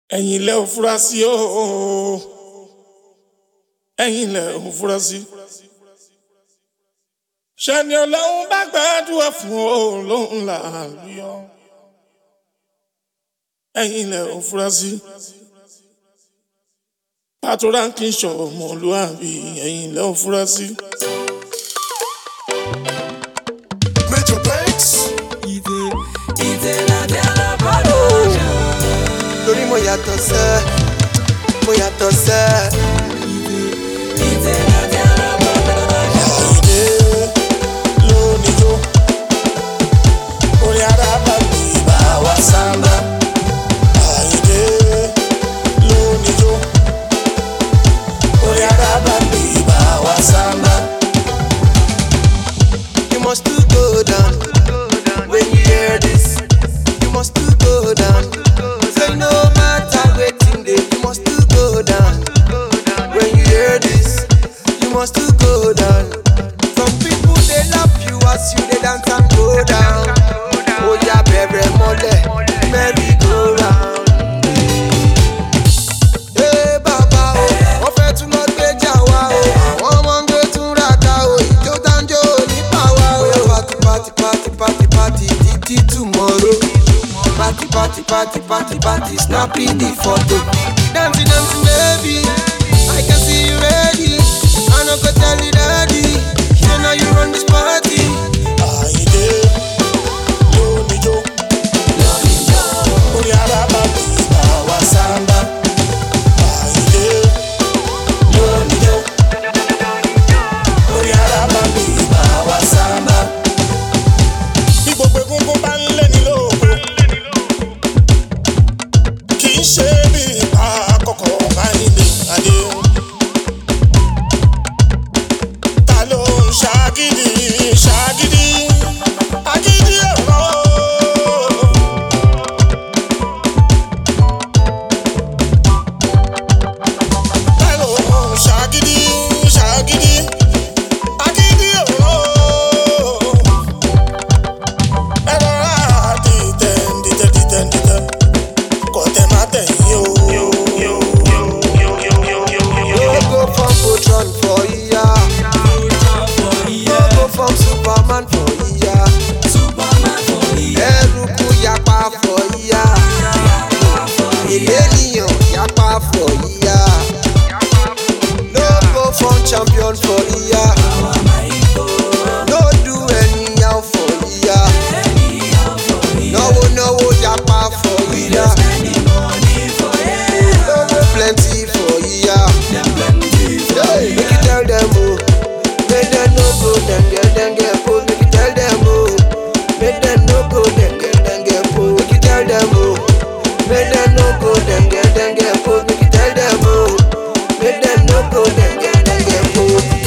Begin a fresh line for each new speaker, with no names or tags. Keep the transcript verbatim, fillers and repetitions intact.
ẹ̀yin lẹ ò fura sí o ẹ̀yin lẹ ò fura sí. ṣẹ́ni ọlọ́run bá gbàdúrà fún o lóhùn làálùyọ ẹ̀yin lẹ ò fura sí. Pàtó ránkì ṣọmọlúwàbí ẹ̀yin lẹ ò fura sí.
Major Banks.
Ìdè ìdè lábẹ́ alábàárò.
Torí mo yàtọ̀ sẹ́, mo yàtọ̀ sẹ́.
Ìdè ìdè lábẹ́ alábàárò.
Àyìndé lónìí jó orí arábà mi bá wa sáńbà. Àyìndé lónìí jó orí arábà mi bá wa sáńbà.
You must to go down when you hear this. You must to go down. Say no matter waiting day. You must to go down when you hear this. You must to go down. Some people they love you as you they dance and go down. Oh yeah, baby, mole, merry go round. Hey baba oh, wọ́n fẹ́ tún lọ gbéjà wá o. Àwọn ọmọ ń gbé tún ràkà o. Ìjó dáńjó nípa wa o. Party party party party party títí tomorrow. Party party party party party snapping the photo. Dancing dancing baby, I can see you ready. I no go tell you daddy, you know you run this party.
Àyìndé lónìí jó orí arábà mi bá wa sáńbà. Àyìndé lónìí jó orí arábà mi bá wa sáńbà. Bí gbogbo egungun bá ń lé ní lóko, kì í ṣe bí ipa àkọ́kọ́ Àyìndé adé. Ta ló ń ṣàgídí ṣàgídí agídí ẹ̀rọ? Ta ló ń ṣàgídí ṣàgídí agídí ẹ̀rọ? Ẹ rọra dìtẹ̀ dìtẹ̀ dìtẹ̀ dìtẹ̀ kò tẹ̀ má tẹ̀yìn o.
No go from Voltron for iya. No go from Superman for iya. Eruku yapa for iya. Ènìyàn yapa for iya. No go from champion for iya. No do anyhow for iya. Náwó náwó yapa for iya. Owó plenty for iya. Hey, make you tell them oh, make them no go then get then get pulled. Make you tell them oh, make them no go then get then get pulled. Make you tell them oh, make them no go then get then get pulled. Make you tell them oh, make them no go then get then get pulled.